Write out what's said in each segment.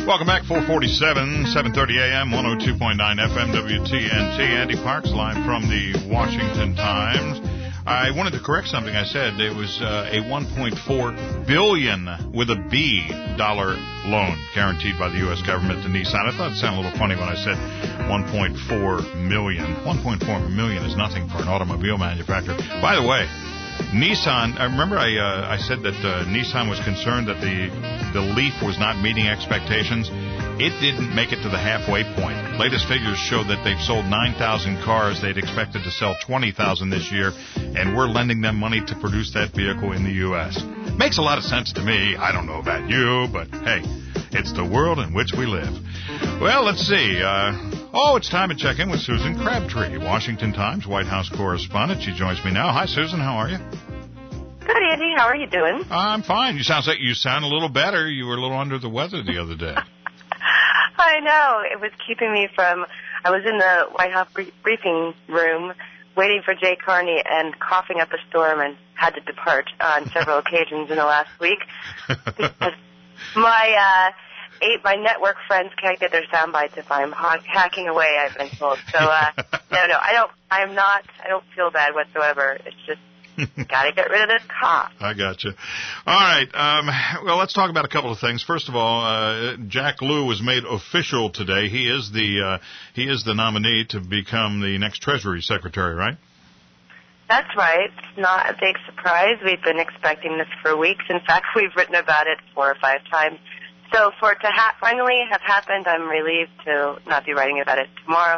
Welcome back, 447, 7:30 a.m., 102.9 FM, WTNT. Andy Parks, live from the Washington Times. I wanted to correct something I said. It was a $1.4 billion, with a B, dollar loan guaranteed by the U.S. government to Nissan. I thought it sounded a little funny when I said $1.4 million. $1.4 million is nothing for an automobile manufacturer. By the way, Nissan, I remember I said that Nissan was concerned that the Leaf was not meeting expectations. It didn't make it to the halfway point. Latest figures show that they've sold 9,000 cars. They'd expected to sell 20,000 this year, and we're lending them money to produce that vehicle in the U.S. Makes a lot of sense to me. I don't know about you, but hey, it's the world in which we live. Well, let's see. It's time to check in with Susan Crabtree, Washington Times White House correspondent. She joins me now. Hi, Susan. How are you? Good, Andy. How are you doing? I'm fine. You sound a little better. You were a little under the weather the other day. I know. It was keeping me from... I was in the White House briefing room waiting for Jay Carney and coughing up a storm and had to depart on several occasions in the last week because my network friends can't get their sound bites if I'm hacking away, I've been told. So, no, I don't feel bad whatsoever. It's just got to get rid of this cough. I gotcha. All right. Well, let's talk about a couple of things. First of all, Jack Lew was made official today. He is the nominee to become the next Treasury Secretary, right? That's right. It's not a big surprise. We've been expecting this for weeks. In fact, we've written about it 4 or 5 times. So for it to finally have happened, I'm relieved to not be writing about it tomorrow.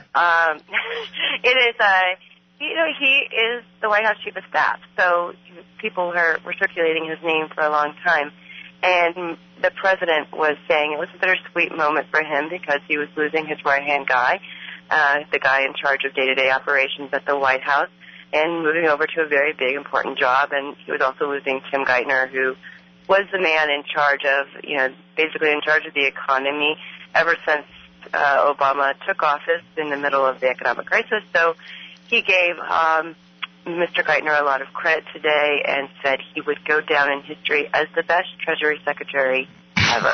It is he is the White House Chief of Staff, so people were circulating his name for a long time. And the president was saying it was a bittersweet moment for him because he was losing his right-hand guy, the guy in charge of day-to-day operations at the White House, and moving over to a very big, important job. And he was also losing Tim Geithner, who was the man in charge of, basically in charge of the economy ever since Obama took office in the middle of the economic crisis. So he gave Mr. Geithner a lot of credit today and said he would go down in history as the best Treasury Secretary ever.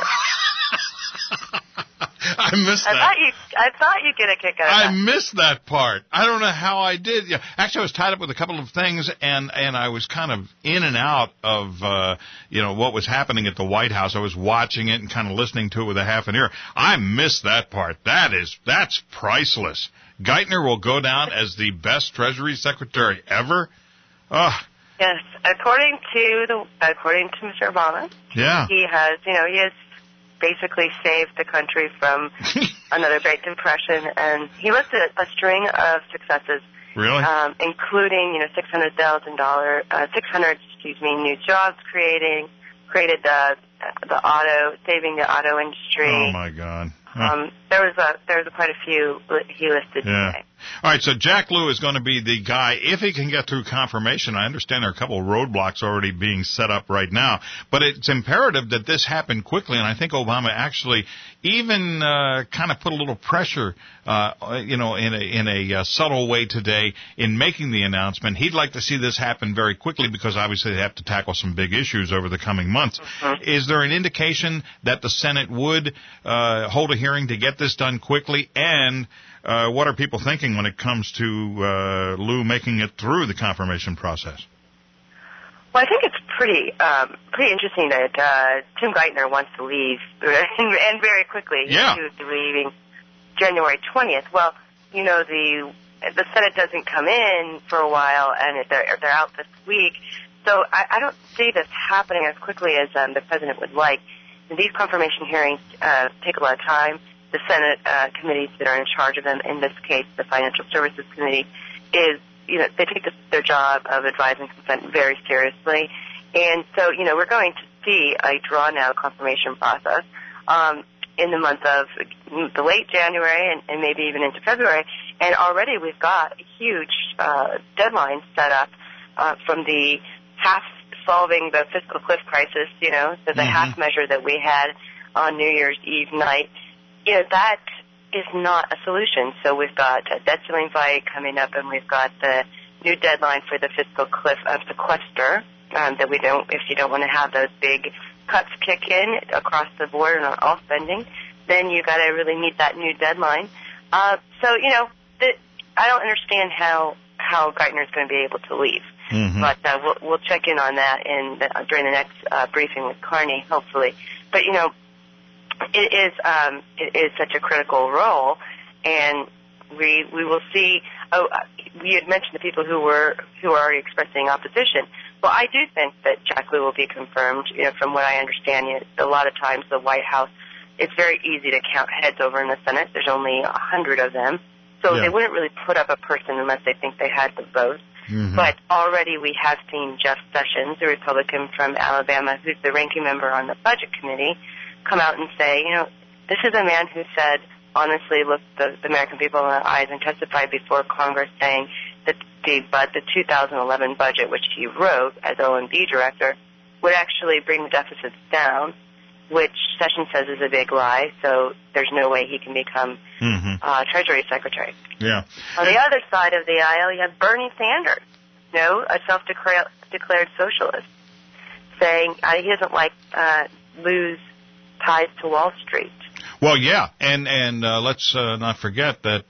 I missed that. I thought you'd get a kick out of that. I missed that part. I don't know how I did. Yeah. Actually, I was tied up with a couple of things, and I was kind of in and out of, what was happening at the White House. I was watching it and kind of listening to it with a half an ear. I missed that part. That's priceless. Geithner will go down as the best Treasury Secretary ever. Yes, according to Mr. Obama. Yeah. He has basically saved the country from another Great Depression, and he listed a string of successes. Really? Including 600 new jobs created saving the auto industry. Oh my God. There was quite a few he listed today. All right, so Jack Lew is going to be the guy, if he can get through confirmation. I understand there are a couple of roadblocks already being set up right now, but it's imperative that this happen quickly, and I think Obama actually even kind of put a little pressure, in a subtle way today in making the announcement. He'd like to see this happen very quickly because obviously they have to tackle some big issues over the coming months. Mm-hmm. Is there an indication that the Senate would hold a hearing to get this done quickly, and what are people thinking when it comes to Lew making it through the confirmation process? Well, I think it's pretty interesting that Tim Geithner wants to leave, and very quickly. Yeah. He was leaving January 20th. Well, the Senate doesn't come in for a while, and they're out this week. So I don't see this happening as quickly as the president would like. These confirmation hearings take a lot of time. The Senate committees that are in charge of them, in this case, the Financial Services Committee, they take their job of advising consent very seriously. And so, we're going to see a drawn-out confirmation process in the month of the late January and maybe even into February. And already we've got a huge deadline set up from the solving the fiscal cliff crisis, so the half measure that we had on New Year's Eve night. That is not a solution. So we've got a debt ceiling fight coming up, and we've got the new deadline for the fiscal cliff of sequester, that if you don't want to have those big cuts kick in across the board and on all spending, then you got to really meet that new deadline. So, you know, I don't understand how Geithner's going to be able to leave. Mm-hmm. But we'll check in on that during the next briefing with Carney, hopefully. But, you know, it is such a critical role, and we will see. You had mentioned the people who are already expressing opposition. Well, I do think that Jack Lew will be confirmed. You know, from what I understand, a lot of times the White House, it's very easy to count heads over in the Senate. There's only 100 of them, so they wouldn't really put up a person unless they think they had the vote. Mm-hmm. But already we have seen Jeff Sessions, a Republican from Alabama, who's the ranking member on the Budget Committee, come out and say, you know, this is a man who said, honestly, looked the American people in the eyes and testified before Congress saying that the 2011 budget, which he wrote as OMB director, would actually bring the deficits down, which Sessions says is a big lie, so there's no way he can become Treasury Secretary. Yeah. On the other side of the aisle, you have Bernie Sanders, you know, a self-declared socialist, saying he doesn't like Lew's ties to Wall Street. Well, yeah, and let's not forget that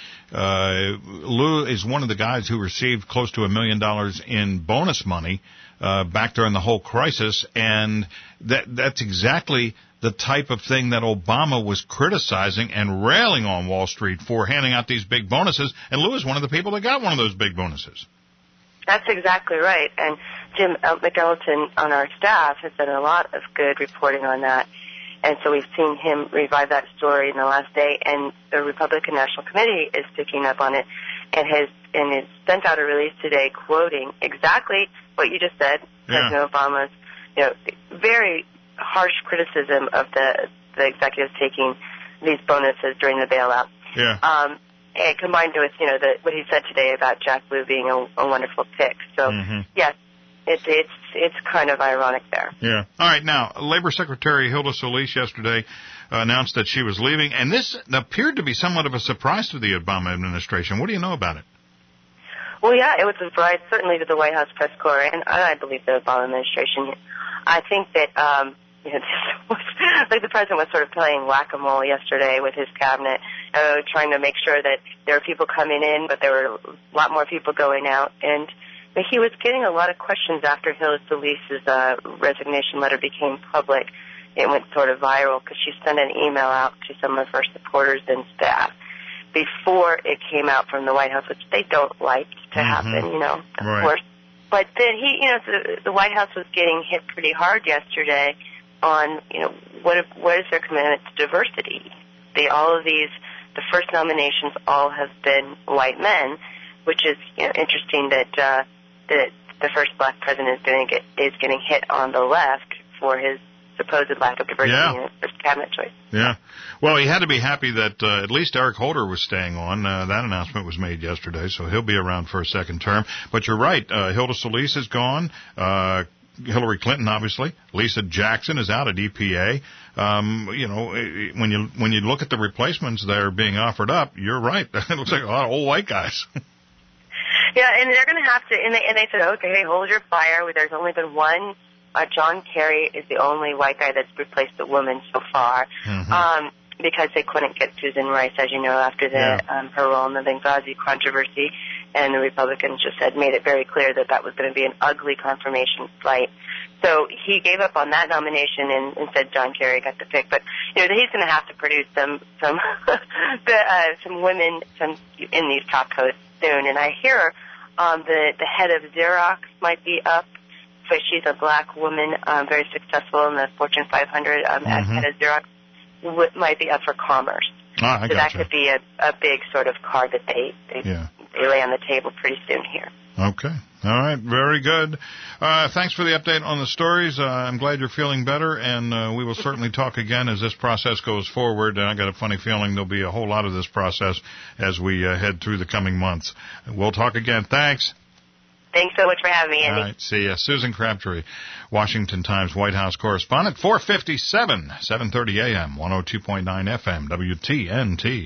Lew is one of the guys who received close to $1 million in bonus money back during the whole crisis, and that's exactly the type of thing that Obama was criticizing and railing on Wall Street for, handing out these big bonuses, and Lew is one of the people that got one of those big bonuses. That's exactly right, and Jim McElton on our staff has done a lot of good reporting on that. And so we've seen him revive that story in the last day, and the Republican National Committee is picking up on it and has sent out a release today quoting exactly what you just said, President Obama's, you know, very harsh criticism of the executives taking these bonuses during the bailout. Yeah. And combined with, you know, what he said today about Jack Lew being a wonderful pick. So, yes, it's kind of ironic there. Yeah. All right. Now, Labor Secretary Hilda Solis yesterday announced that she was leaving, and this appeared to be somewhat of a surprise to the Obama administration. What do you know about it? Well, yeah, it was a surprise, certainly to the White House press corps, and I believe the Obama administration. I think that, you know, this was, like the president was sort of playing whack-a-mole yesterday with his cabinet, trying to make sure that there were people coming in, but there were a lot more people going out, and he was getting a lot of questions after Hilda Solis's resignation letter became public. It went sort of viral because she sent an email out to some of her supporters and staff before it came out from the White House, which they don't like to happen, you know, of course. But then the White House was getting hit pretty hard yesterday on, you know, what is their commitment to diversity? The first nominations all have been white men, which is, you know, interesting that the first black president is getting hit on the left for his supposed lack of diversity in his first cabinet choice. Yeah. Well, he had to be happy that at least Eric Holder was staying on. That announcement was made yesterday, so he'll be around for a second term. But you're right. Hilda Solis is gone. Hillary Clinton, obviously. Lisa Jackson is out at EPA. You know, when you look at the replacements that are being offered up, you're right. It looks like a lot of old white guys. Yeah, and they're going to have to, and they said, okay, hold your fire. There's only been one. John Kerry is the only white guy that's replaced a woman so far, because they couldn't get Susan Rice, as you know, after her role in the Benghazi controversy, and the Republicans just made it very clear that was going to be an ugly confirmation fight. So he gave up on that nomination and said John Kerry got the pick. But you know, he's going to have to produce some women in these top posts soon. And I hear the head of Xerox might be up. So she's a black woman, very successful in the Fortune 500 as head of Xerox, might be up for Commerce. So that could be a big sort of card that they lay on the table pretty soon here. Okay. All right. Very good. Thanks for the update on the stories. I'm glad you're feeling better, and we will certainly talk again as this process goes forward. And I got a funny feeling there'll be a whole lot of this process as we head through the coming months. We'll talk again. Thanks. Thanks so much for having me, Andy. All right. See ya. Susan Crabtree, Washington Times White House correspondent, 4:57, 7:30 a.m., 102.9 FM, WTNT.